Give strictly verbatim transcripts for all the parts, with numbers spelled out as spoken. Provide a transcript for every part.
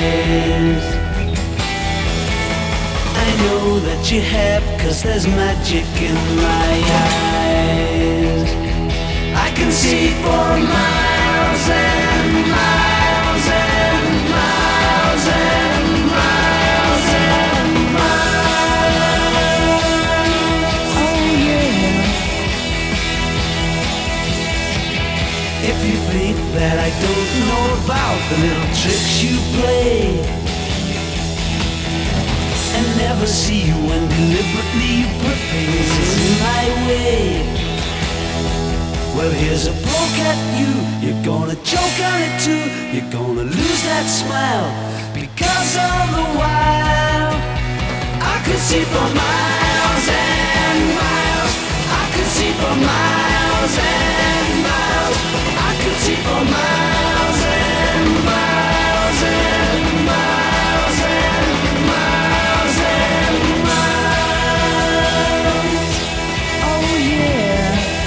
eyes. I know that you have, 'cause there's magic in my eyes. I can see for miles and miles and miles and miles and miles. Oh yeah. If you think that I don't know about the little tricks you play and never see you when deliberately you put things in my way, well, here's a poke at you. You're gonna choke on it too. You're gonna lose that smile because all the while I could see for miles and miles. I could see for miles and miles. I could see for miles and miles and miles and miles and miles. Oh yeah.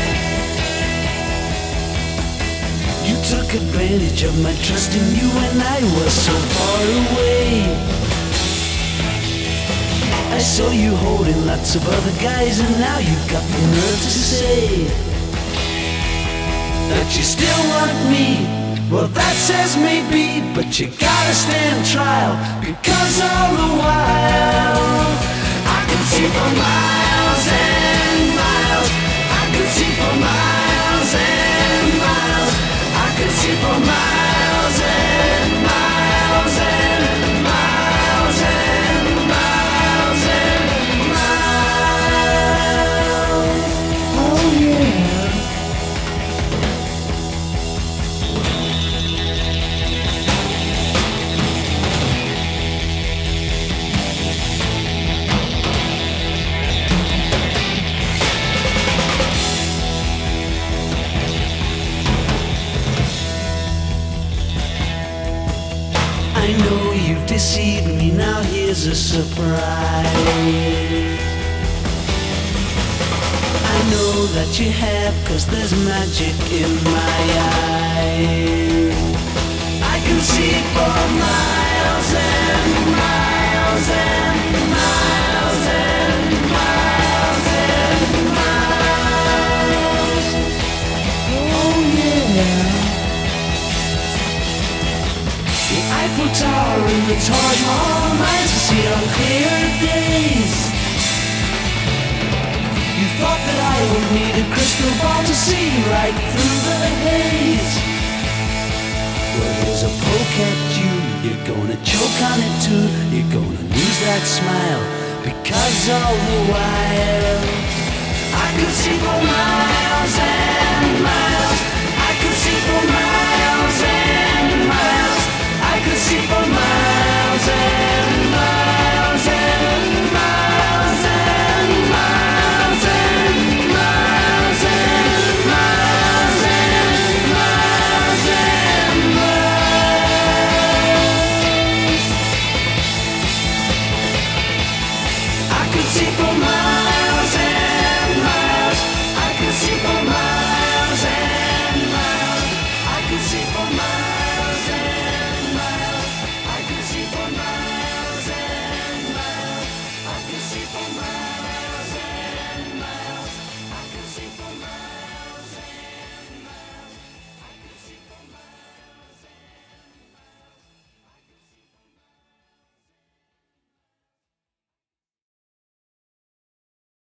You took advantage of my trust in you when I was so far away. I saw you holding lots of other guys, and now you've got the nerve to say that you still want me. Well, that says maybe, but you gotta stand trial, because all the while I could see for miles and miles. I could see for miles and miles. I could see for miles and miles and miles and miles and miles. Oh yeah. I know you've deceived me, now here's a surprise. I know that you have, 'cause there's magic in my eyes. I can see for miles and miles and miles and miles and miles. Oh yeah. The Eiffel Tower and the Taj Mahal nights I see on clear days. You thought that I would need a crystal ball to see right through the haze. Well, here's a poke at you. You're gonna choke on it too. You're gonna lose that smile, because all the while I could see for miles and miles. I could see for miles and miles. I could see for